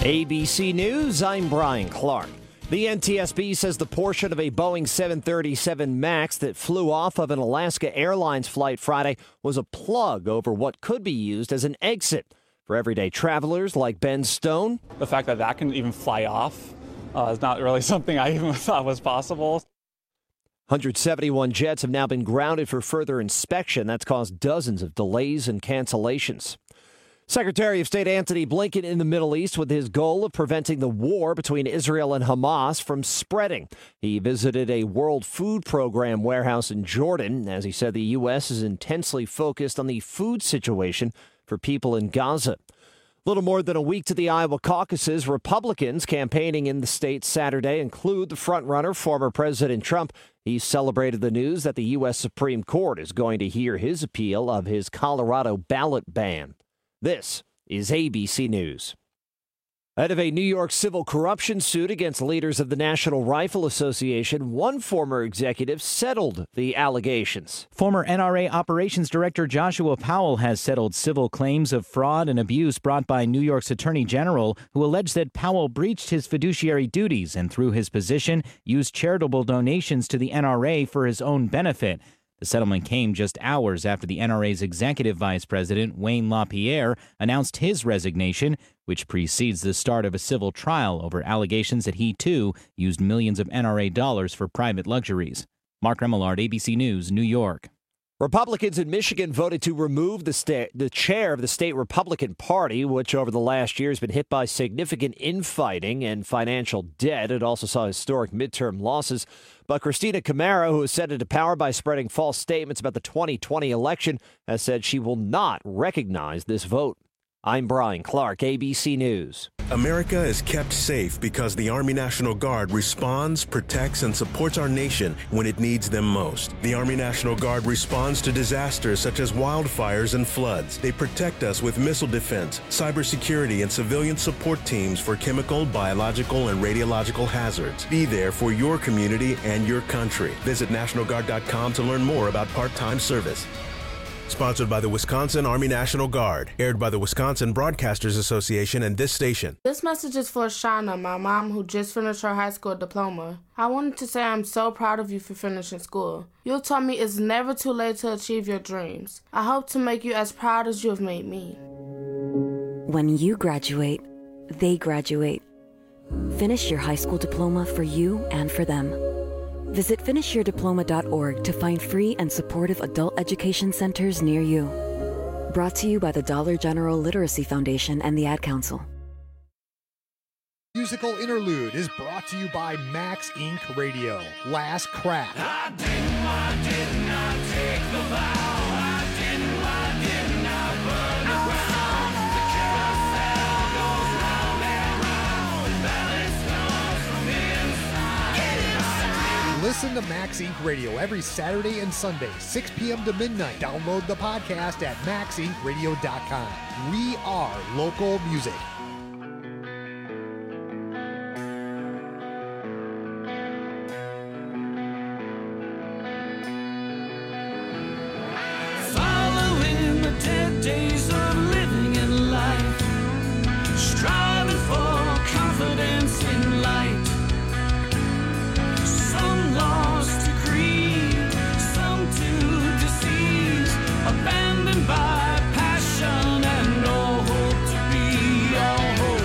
ABC News, I'm Brian Clark. The NTSB says the portion of a Boeing 737 MAX that flew off of an Alaska Airlines flight Friday was a plug over what could be used as an exit. For everyday travelers like Ben Stone, the fact that that can even fly off is not really something I even thought was possible. 171 jets have now been grounded for further inspection. That's caused dozens of delays and cancellations. Secretary of State Antony Blinken in the Middle East with his goal of preventing the war between Israel and Hamas from spreading. He visited a World Food Program warehouse in Jordan. As he said, the U.S. is intensely focused on the food situation for people in Gaza. Little more than a week to the Iowa caucuses, Republicans campaigning in the state Saturday include the frontrunner, former President Trump. He celebrated the news that the U.S. Supreme Court is going to hear his appeal of his Colorado ballot ban. This is ABC News. Ahead of a New York civil corruption suit against leaders of the National Rifle Association, one former executive settled the allegations. Former NRA Operations Director Joshua Powell has settled civil claims of fraud and abuse brought by New York's Attorney General, who alleged that Powell breached his fiduciary duties and, through his position, used charitable donations to the NRA for his own benefit. The settlement came just hours after the NRA's executive vice president, Wayne LaPierre, announced his resignation, which precedes the start of a civil trial over allegations that he, too, used millions of NRA dollars for private luxuries. Mark Remillard, ABC News, New York. Republicans in Michigan voted to remove the chair of the state Republican Party, which over the last year has been hit by significant infighting and financial debt. It also saw historic midterm losses. But Christina Camara, who was set into power by spreading false statements about the 2020 election, has said she will not recognize this vote. I'm Brian Clark, ABC News. America is kept safe because the Army National Guard responds, protects, and supports our nation when it needs them most. The Army National Guard responds to disasters such as wildfires and floods. They protect us with missile defense, cybersecurity, and civilian support teams for chemical, biological, and radiological hazards. Be there for your community and your country. Visit NationalGuard.com to learn more about part-time service. Sponsored by the Wisconsin Army National Guard. Aired by the Wisconsin Broadcasters Association and this station. This message is for Shauna, my mom, who just finished her high school diploma. I wanted to say I'm so proud of you for finishing school. You taught me it's never too late to achieve your dreams. I hope to make you as proud as you have made me. When you graduate, they graduate. Finish your high school diploma for you and for them. Visit finishyourdiploma.org to find free and supportive adult education centers near you. Brought to you by the Dollar General Literacy Foundation and the Ad Council. Musical Interlude is brought to you by Max Inc. Radio. Last Crack. I did not take the vow. I did not burn the ground. The carousel goes round and round. Balance comes from inside. Listen to Max Inc. Radio every Saturday and Sunday, 6 p.m. to midnight. Download the podcast at maxincradio.com. We are local music. Following the dead days of living in life, striving for confidence in light. Some lost to greed, some to disease, abandoned by passion and no hope to be all hope.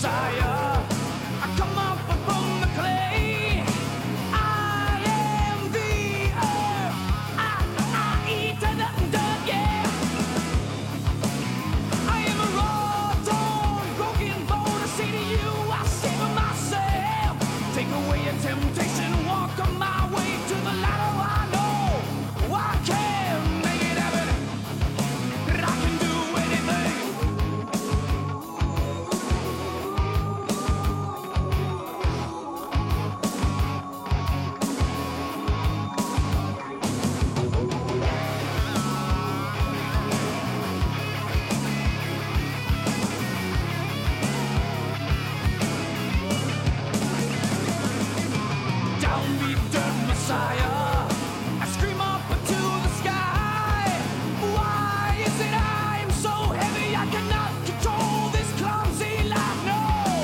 Messiah. I come up from the clay. I am the earth. I eat and dirt, yeah. I am a raw, torn, broken bone. I say to you, I save myself. Take away your temptation, walk on my way to the light. Oh, I know I can make it happen. That I can do anything. Downbeat Messiah, I scream up into the sky. Why is it I'm so heavy I cannot control this clumsy life? No,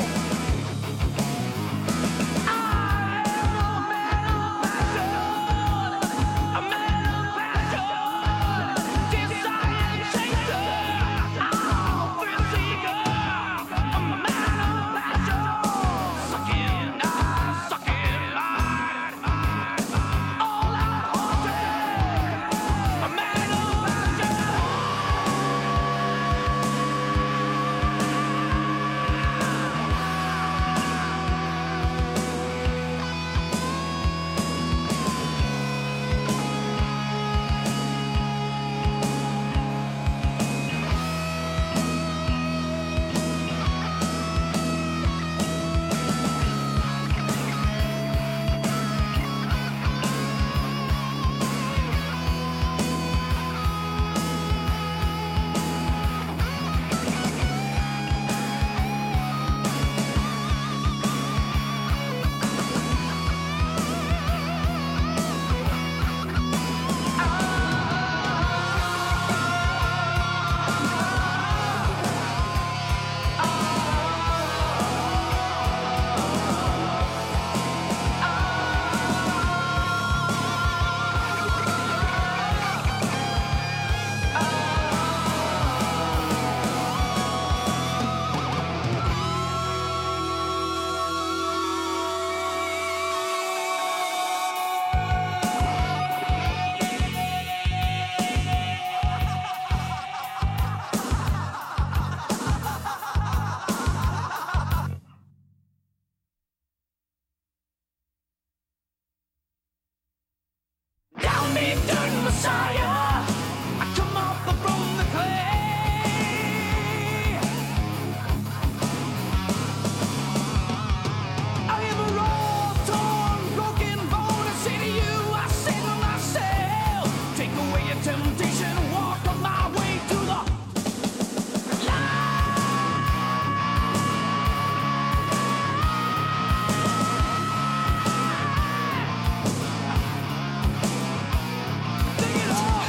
I am a man of passion, a man of passion. Desire chaser, I'm a thrill seeker, a man of passion. Sucking, I suck it. Downbeat Messiah, I come up from the clay. I am a raw, torn, broken bone. I say to you, I say to myself, take away your temptation, walk on my way to the light. Take it off.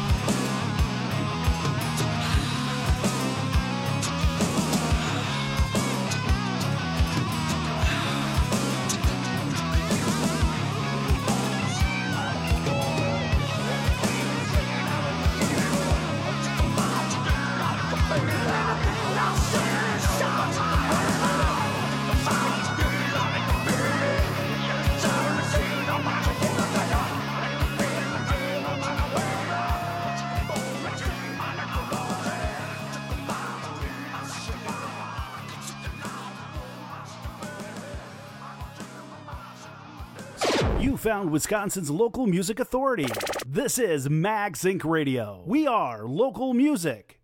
You found Wisconsin's local music authority. This is Mag Sync Radio. We are local music.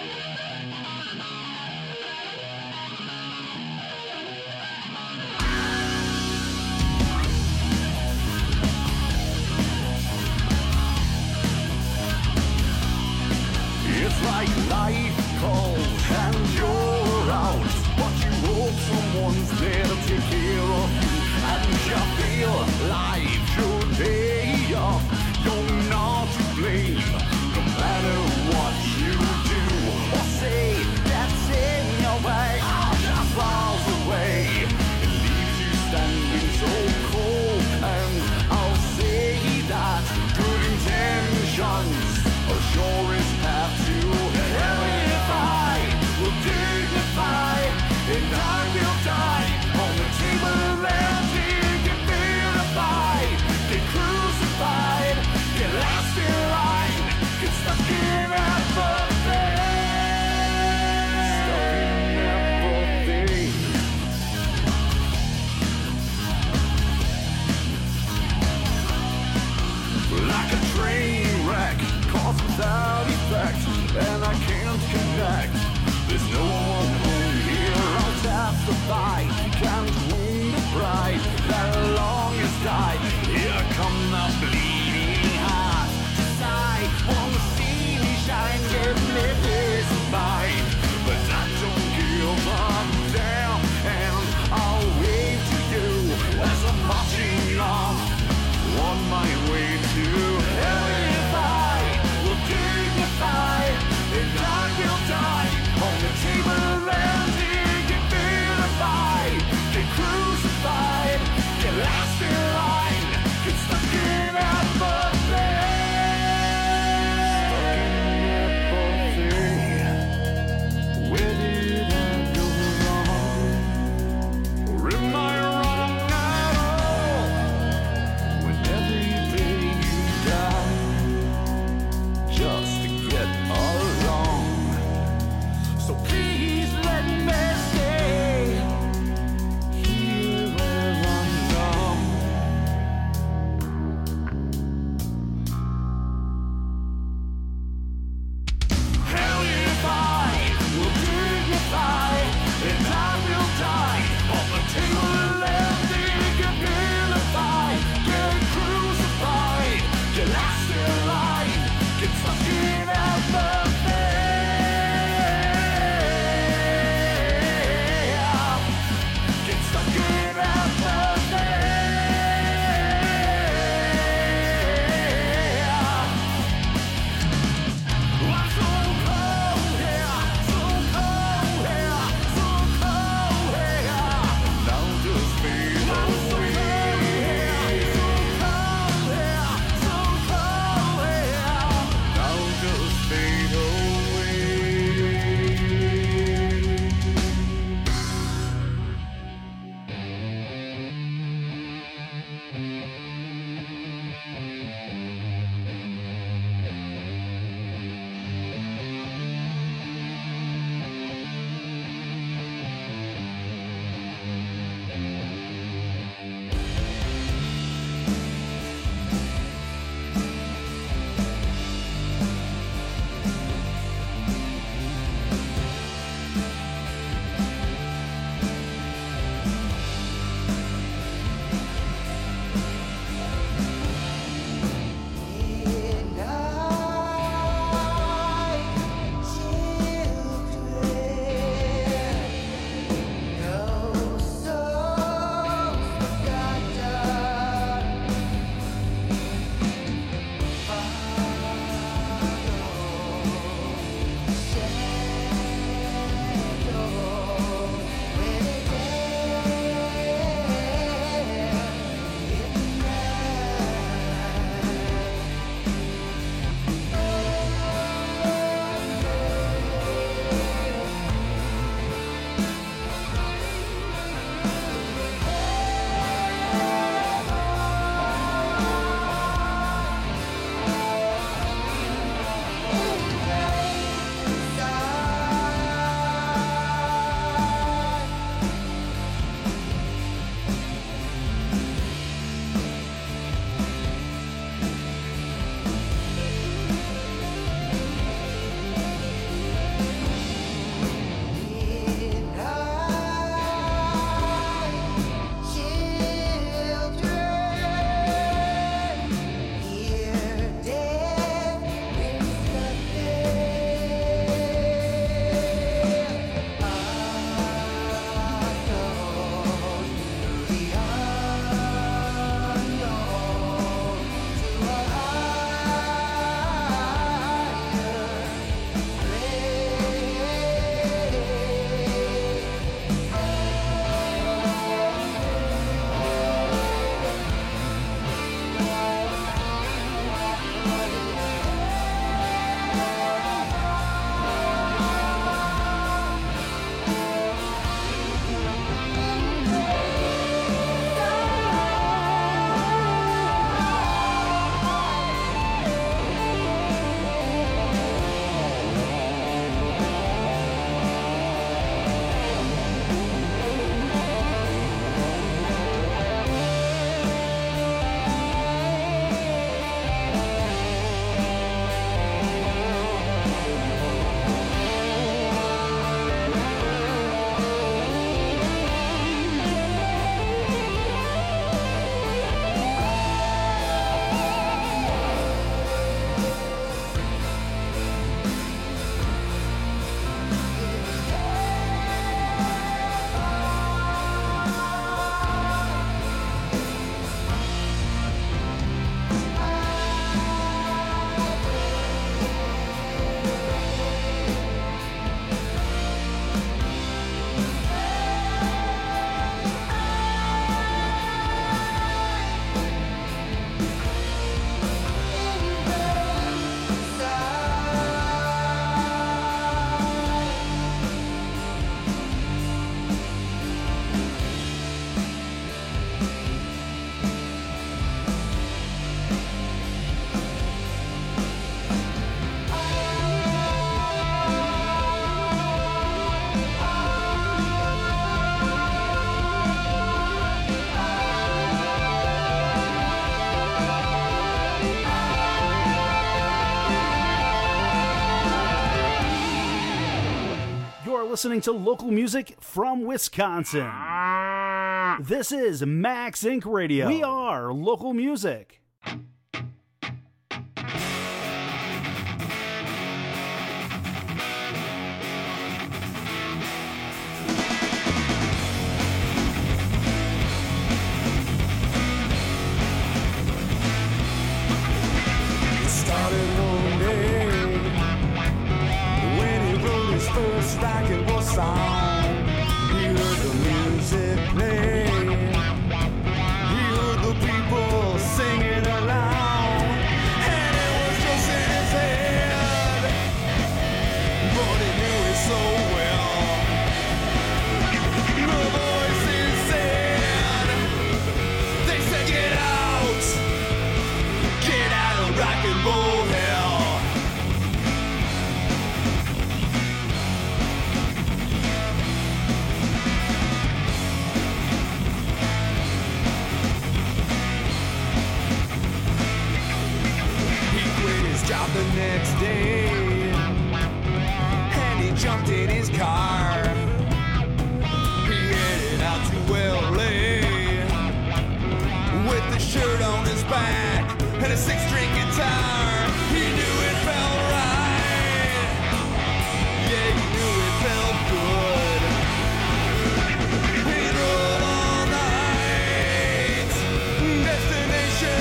It's like life calls and you're out, but you hope someone's there to take care of you, and you feel like your day off. You're not to blame, no matter what you do. listening to local music from Wisconsin. This is Max Inc. Radio. We are local music. Rock and roll song. He heard the music play. He heard the people singing along, and it was just in his head. But he knew it so well. The voices said, they said, get out of rock and roll hell. Job the next day, and he jumped in his car. He headed out to LA with the shirt on his back and a 6-string guitar. He knew it felt right. Yeah, he knew it felt good. He drove all night. Destination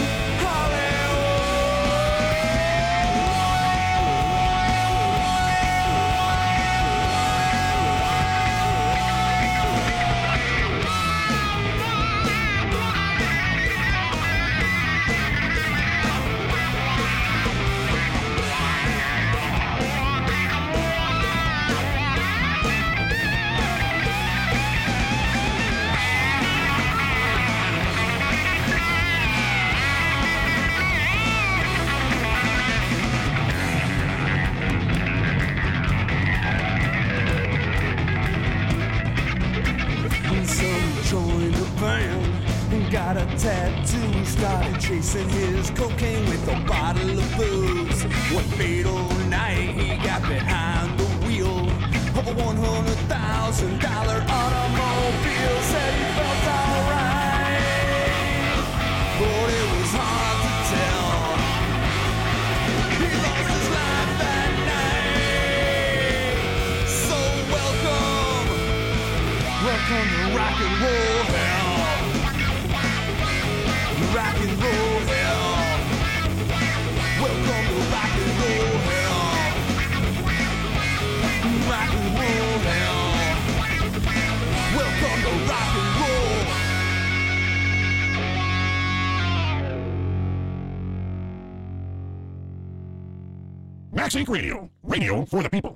got a tattoo, started chasing his cocaine with a bottle of booze. One fatal night, he got behind the wheel of a $100,000 automobile. Said he felt alright, but it was hard to tell. He lost his life that night. So welcome to rock and roll hell. Rock and roll hell. Welcome to rock and roll hell. Rock and roll hell. Welcome to rock and roll. Max Inc. Radio. Radio for the people.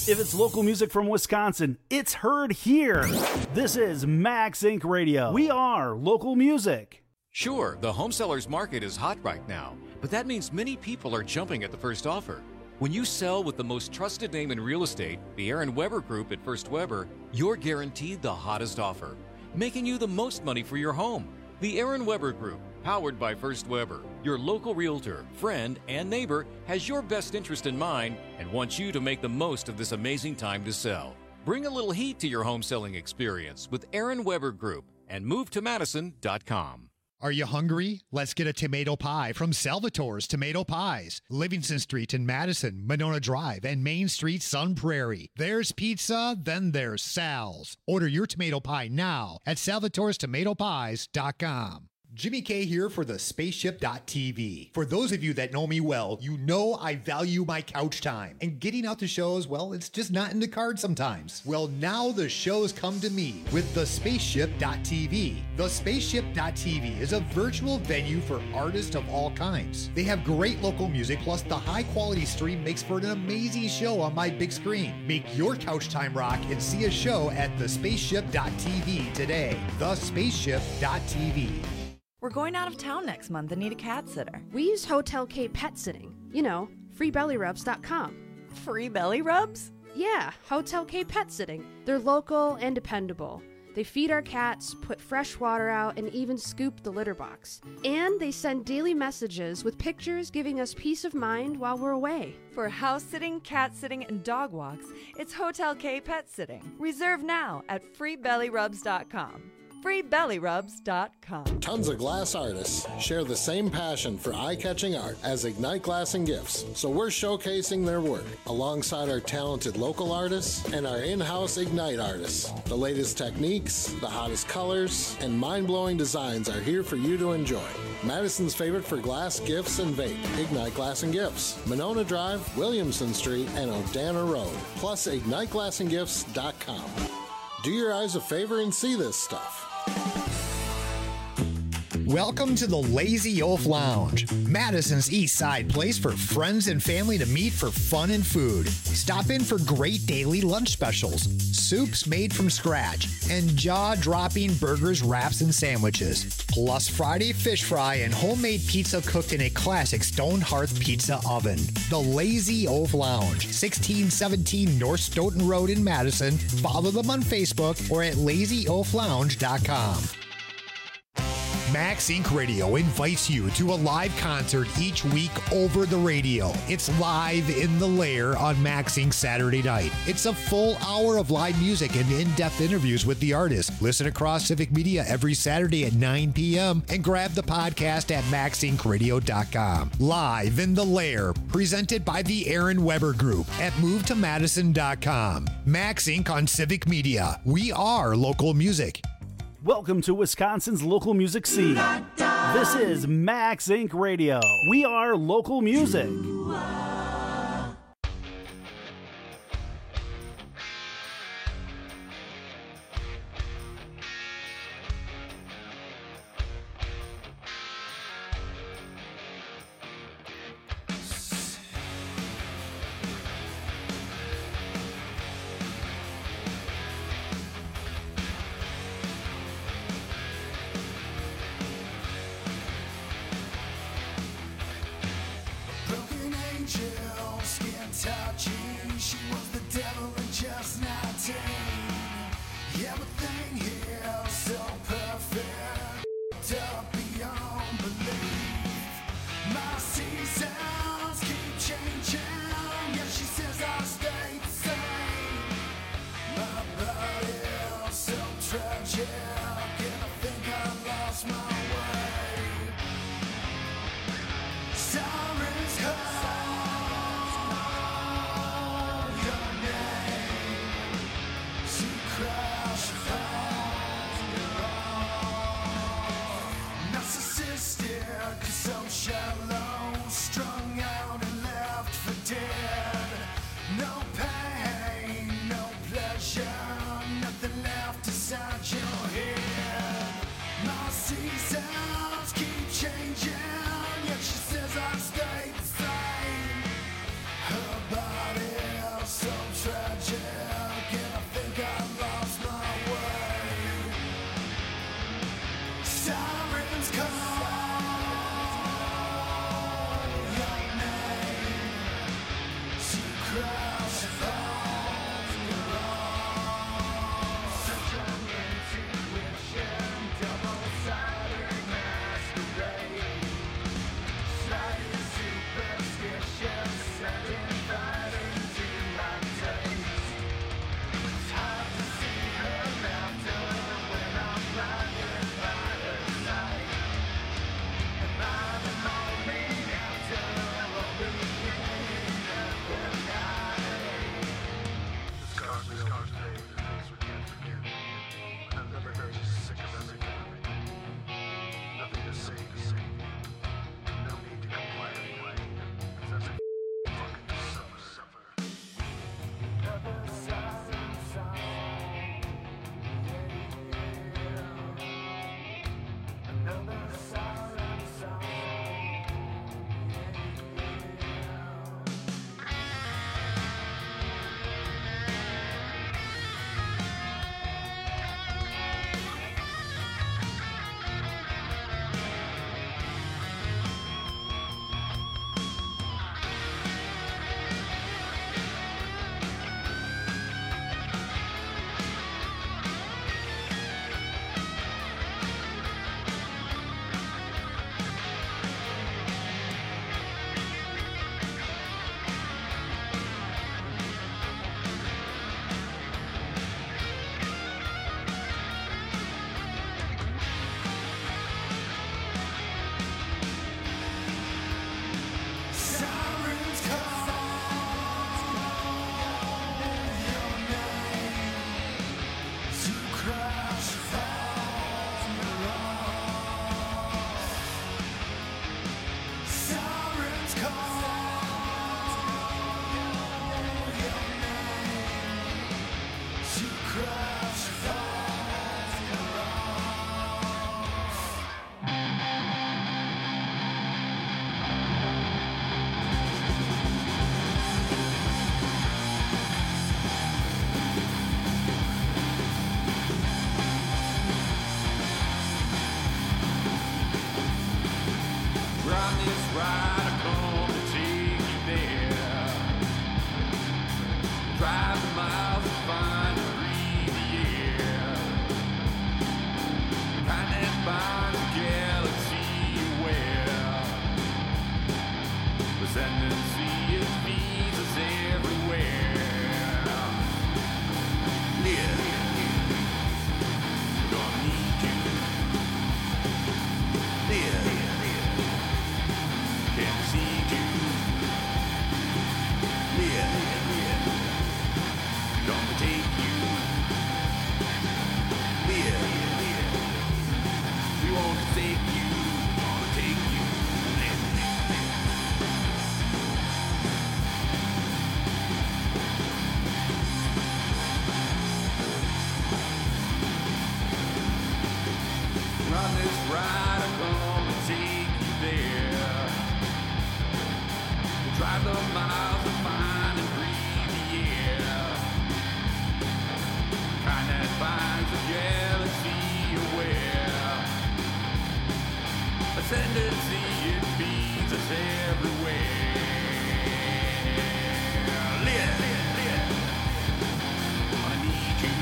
If it's local music from Wisconsin, it's heard here. This is Max Inc. Radio. We are local music. Sure, the home sellers market is hot right now, but that means many people are jumping at the first offer. When you sell with the most trusted name in real estate, the Aaron Weber Group at First Weber, you're guaranteed the hottest offer, making you the most money for your home. The Aaron Weber Group, powered by First Weber, your local realtor, friend, and neighbor, has your best interest in mind and wants you to make the most of this amazing time to sell. Bring a little heat to your home selling experience with Aaron Weber Group and MoveToMadison.com. Are you hungry? Let's get a tomato pie from Salvatore's Tomato Pies. Livingston Street in Madison, Monona Drive, and Main Street, Sun Prairie. There's pizza, then there's Sal's. Order your tomato pie now at salvatorestomatopies.com. Jimmy K here for the Spaceship.tv. For those of you that know me well, you know I value my couch time. And getting out to shows, well, it's just not in the cards sometimes. Well, now the shows come to me with the Spaceship.tv. The Spaceship.tv is a virtual venue for artists of all kinds. They have great local music, plus the high-quality stream makes for an amazing show on my big screen. Make your couch time rock and see a show at the Spaceship.tv today. The Spaceship.tv. We're going out of town next month and need a cat sitter. We use Hotel K Pet Sitting. You know, freebellyrubs.com. Free belly rubs? Yeah, Hotel K Pet Sitting. They're local and dependable. They feed our cats, put fresh water out, and even scoop the litter box. And they send daily messages with pictures giving us peace of mind while we're away. For house sitting, cat sitting, and dog walks, it's Hotel K Pet Sitting. Reserve now at freebellyrubs.com. freebellyrubs.com. Tons of glass artists share the same passion for eye-catching art as Ignite Glass and Gifts, so we're showcasing their work alongside our talented local artists and our in-house Ignite artists. The latest techniques, the hottest colors, and mind-blowing designs are here for you to enjoy. Madison's favorite for glass, gifts, and vape, Ignite Glass and Gifts, Monona Drive, Williamson Street, and Odana Road, plus IgniteGlassandGifts.com. Do your eyes a favor and see this stuff. Welcome to the Lazy Oaf Lounge, Madison's East Side place for friends and family to meet for fun and food. Stop in for great daily lunch specials, soups made from scratch, and jaw-dropping burgers, wraps, and sandwiches. Plus Friday fish fry and homemade pizza cooked in a classic stone hearth pizza oven. The Lazy Oaf Lounge, 1617 North Stoughton Road in Madison. Follow them on Facebook or at lazyoaflounge.com. Max Inc. Radio invites you to a live concert each week over the radio. It's Live in the Lair on Max Inc. Saturday night. It's a full hour of live music and in-depth interviews with the artist. Listen across Civic Media every Saturday at 9 p.m. and grab the podcast at maxincradio.com. Live in the Lair, presented by the Aaron Weber Group at MoveToMadison.com. Max Inc. on Civic Media. We are local music. Welcome to Wisconsin's local music scene. This is Max Inc. Radio. We are local music. jealousy, it feeds us everywhere. Yeah, we're gonna need you. Yeah, can't see you. Yeah, gonna take you. Yeah, we won't forsake you. Gonna take you. Run this ride, I'm gonna take you there. We'll drive the miles to find and breathe the air. Kind that finds the jealousy aware. Ascendancy, it feeds us everywhere. Live, I need you.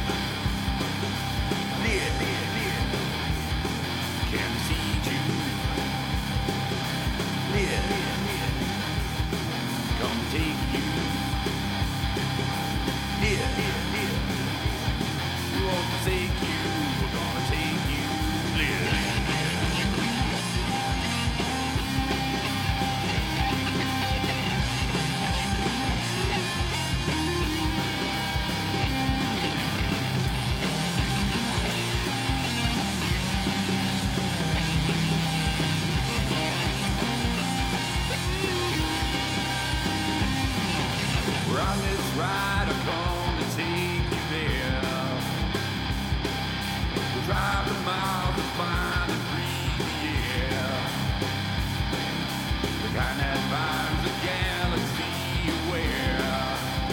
Live, can't see you. Live, come take you. Live, we won't forsake you. We're gonna take you. Live. We're on this ride, I'm gonna take you there. We'll drive the miles to find and breathe the air. The kind that finds the galaxy aware.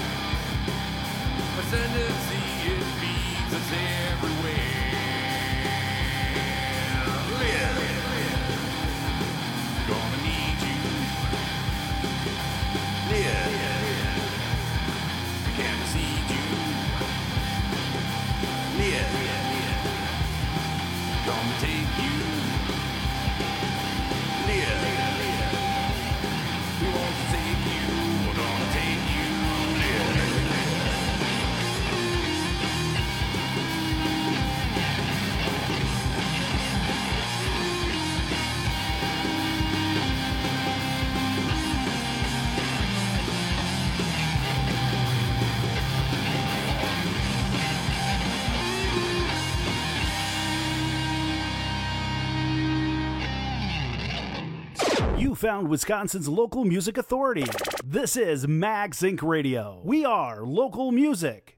Ascendancy, it feeds us everywhere. Live, gonna need you. Live. Can't see you. Live, gonna take you. Live, we won't forsake you. We're gonna take you. Live. You found Wisconsin's local music authority. This is Mag Sync Radio. We are local music.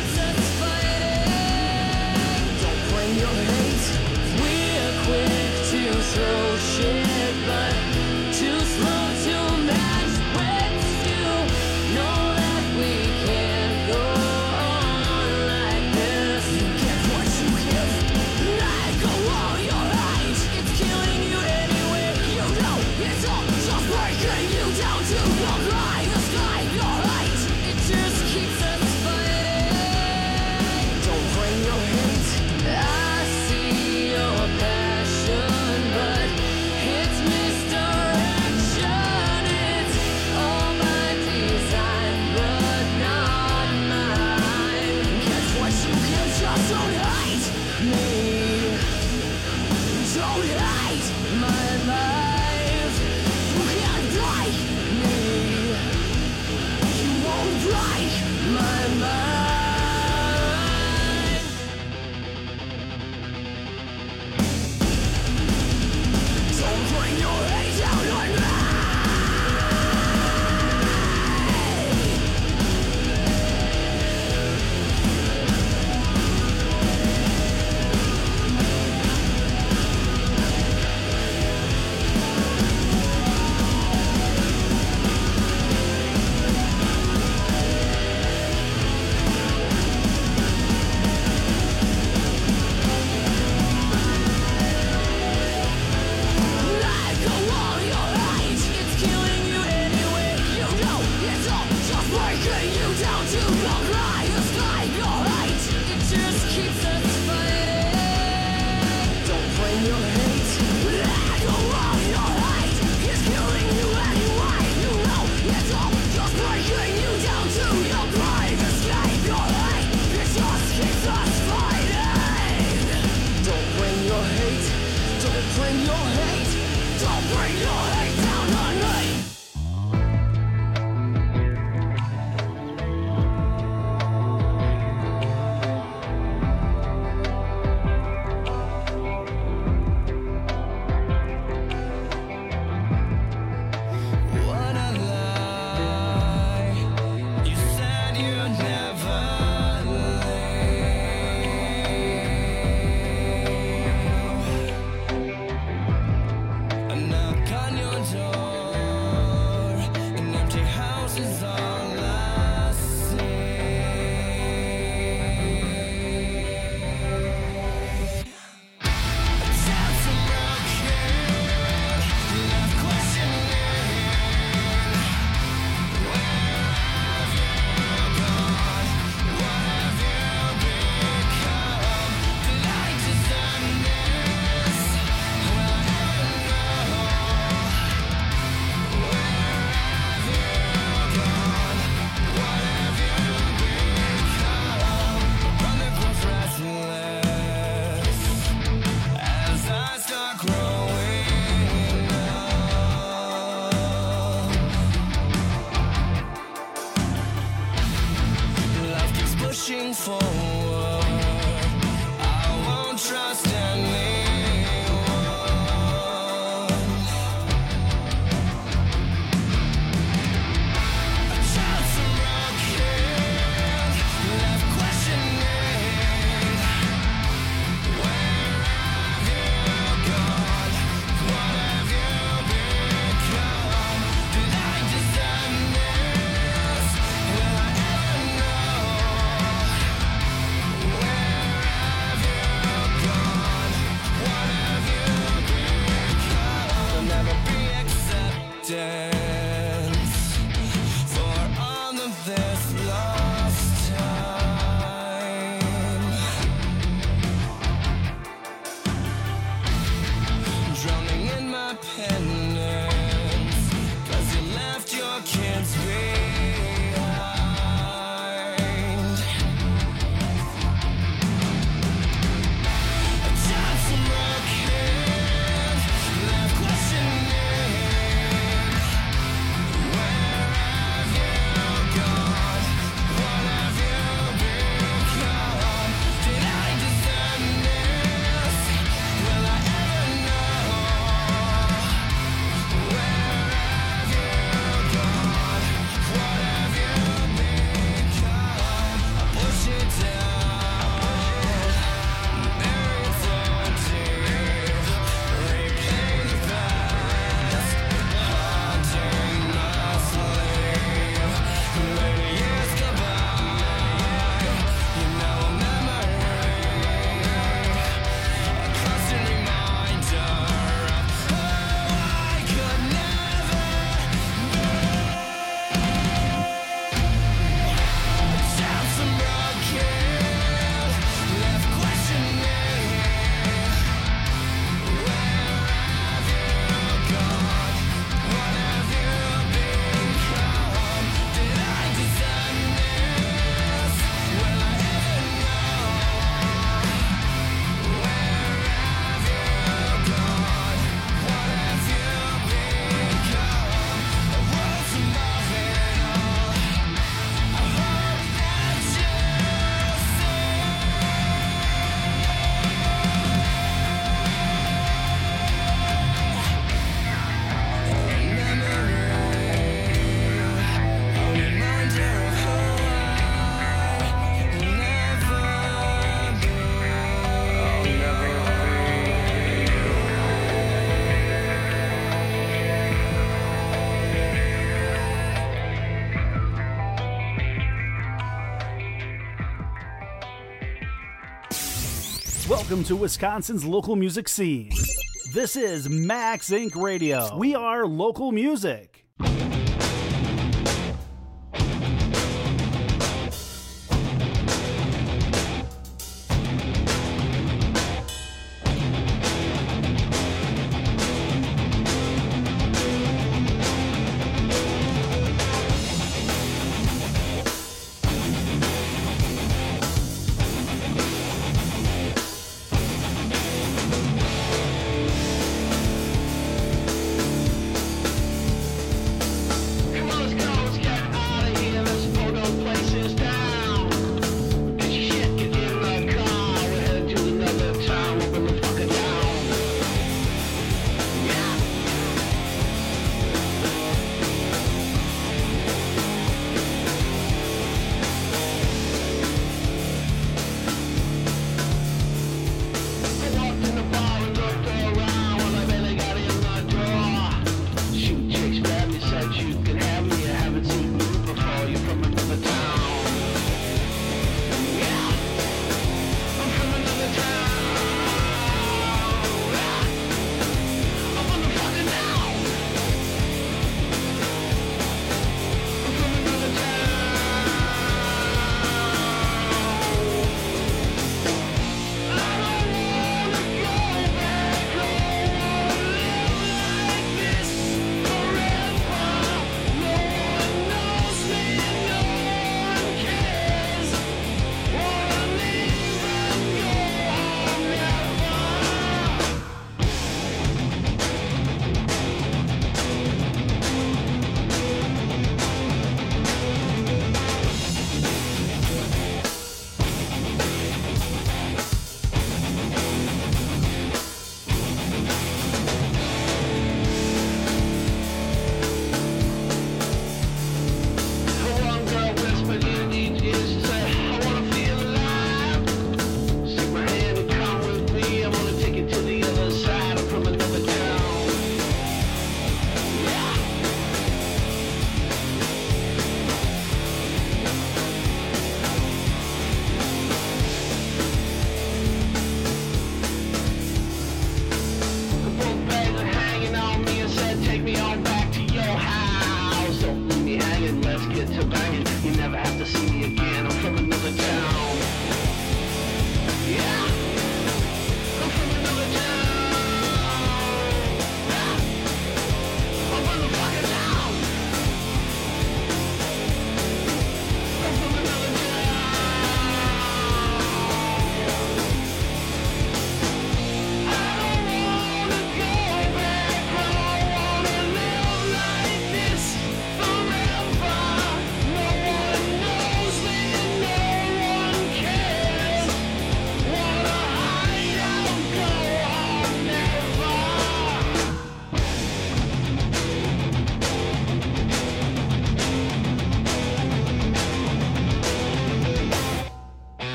Your hate, we're quick Welcome to Wisconsin's local music scene. This is Max Inc. Radio. We are local music.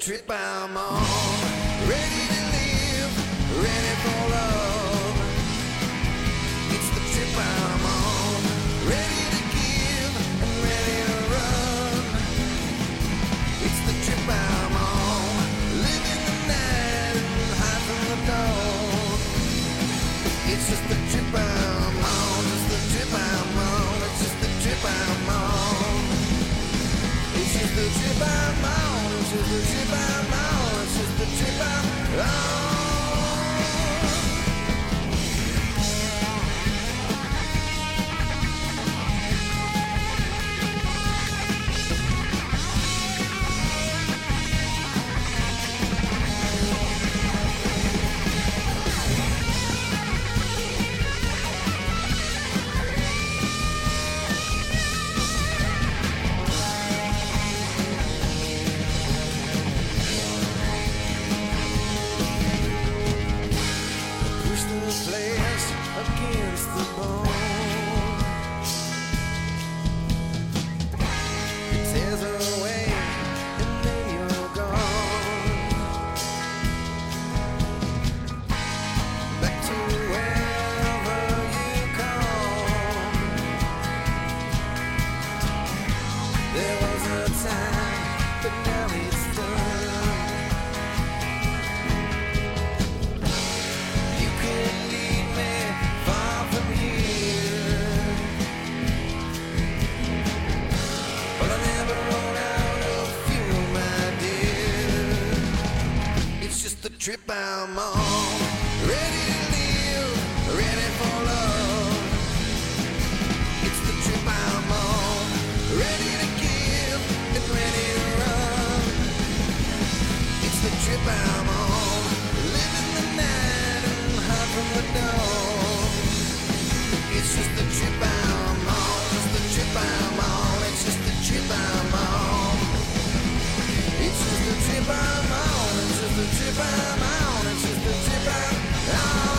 trip I'm on. Ready to live, ready for love. It's the trip I'm on. Ready to give and ready to run. It's the trip I'm on. Living the night and high from the dawn. It's just the trip I'm on. Just the trip I'm on. It's just the trip I'm on. It's just the trip I'm on. It's just the trip I'm on. It's just the trip I'm on. Trip I'm on, ready to live, ready for love. It's the trip I'm on, ready to give and ready to run. It's the trip I'm on, living the night and high from the dawn. It's just the trip I'm on, just the trip I'm on. It's just the trip I'm on. It's just the trip I'm on. It's just the trip I'm on. It's just the trip I'm on.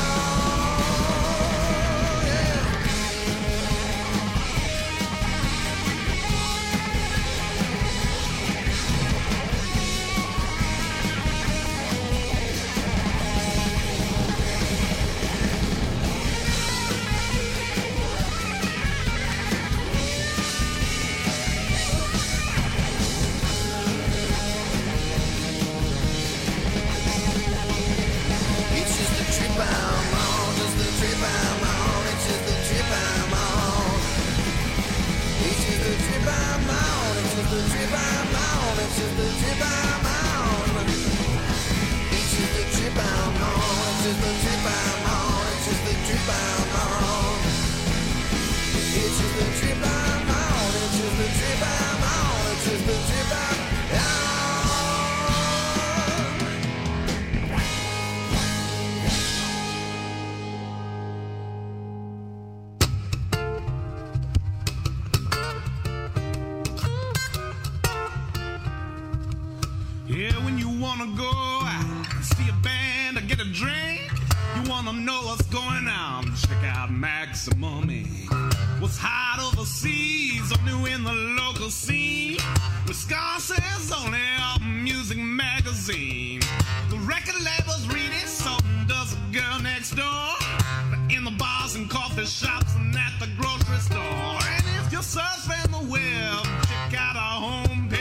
Yeah, when you wanna go out, see a band or get a drink, you wanna know what's going on, check out Maximum Inc. What's hot overseas or new in the local scene, Wisconsin's only music magazine. The record labels read it, so does the girl next door. In the bars and coffee shops and at the grocery store. And if you're surfing the web, check out our homepage,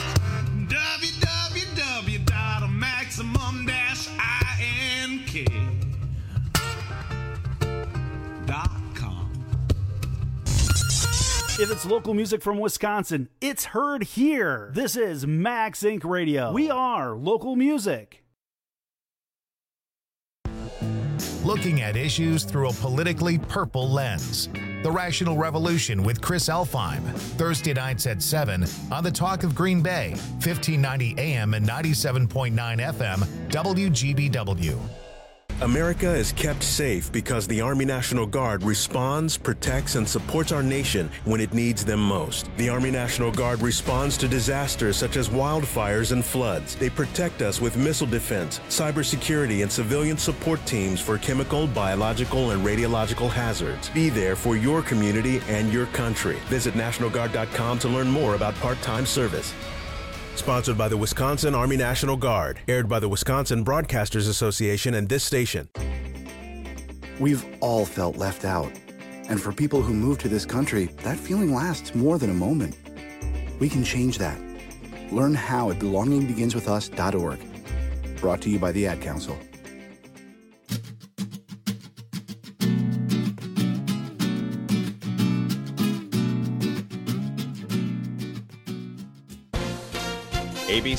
www.maximum-ink.com. If it's local music from Wisconsin, it's heard here. This is Max Inc. Radio. We are local music. Looking at issues through a politically purple lens. The Rational Revolution with Chris Elfheim. Thursday nights at 7 on the Talk of Green Bay, 1590 AM and 97.9 FM, WGBW. America is kept safe because the Army National Guard responds, protects, and supports our nation when it needs them most. The Army National Guard responds to disasters such as wildfires and floods. They protect us with missile defense, cybersecurity, and civilian support teams for chemical, biological, and radiological hazards. Be there for your community and your country. Visit NationalGuard.com to learn more about part-time service. Sponsored by the Wisconsin Army National Guard. Aired by the Wisconsin Broadcasters Association and this station. We've all felt left out. And for people who move to this country, that feeling lasts more than a moment. We can change that. Learn how at belongingbeginswithus.org. Brought to you by the Ad Council. ABC